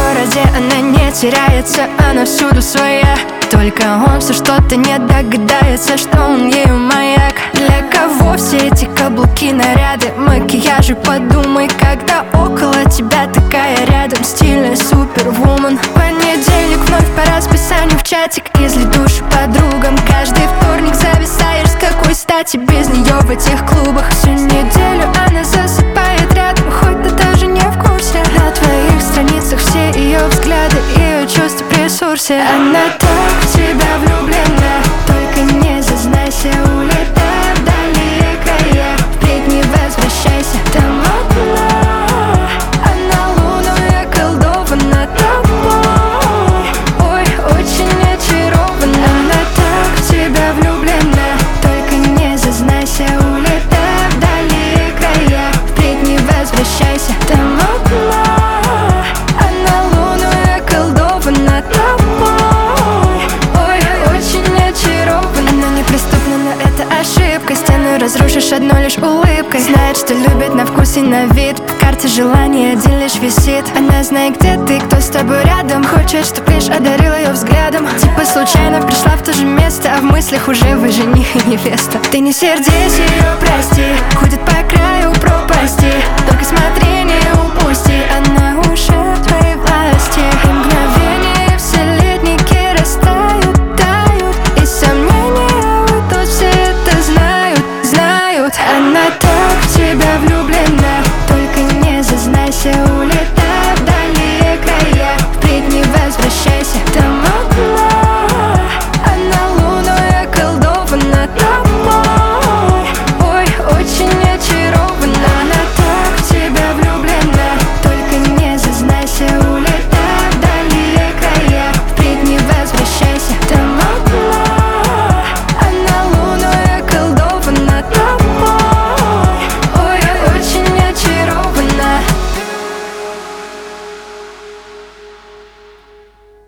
городе она не теряется, она всюду своя. Только он все что-то не догадается, что он ею маяк. Для кого все эти каблуки, наряды, макияжи? Подумай, когда около тебя такая рядом, стильная супервумен. Понедельник вновь по расписанию в чатик, изли душу подругам. Каждый вторник зависаешь, с какой стати без нее в этих клубах. Всю неделю она засыпает рядом, хоть ты даже не в курсе. На твоих страницах все ее взгляды, ее чувства в ресурсе. Она так в тебя влюблена, только не зазнайся. Улетай вдали края, впредь не возвращайся. Там одна, она луной околдована тобой. Ой, очень очарована. Она так в тебя влюблена, только не зазнайся. Улетай вдали края, впредь не возвращайся. Там одна, она луной околдована тобой. Ой, очень очарована. Она неприступна, но это ошибка. Стену разрушишь одной лишь улыбкой. Знает, что любит на вкус и на вид. В карте желаний один лишь висит. Она знает, где ты, кто с тобой рядом. Хочет, чтоб лишь одарил ее взглядом. Типа случайно пришла в то же место, а в мыслях уже вы жених и невеста. Ты не сердись, ее прости, ходит по краю пропасти. Только смотри, не упусти.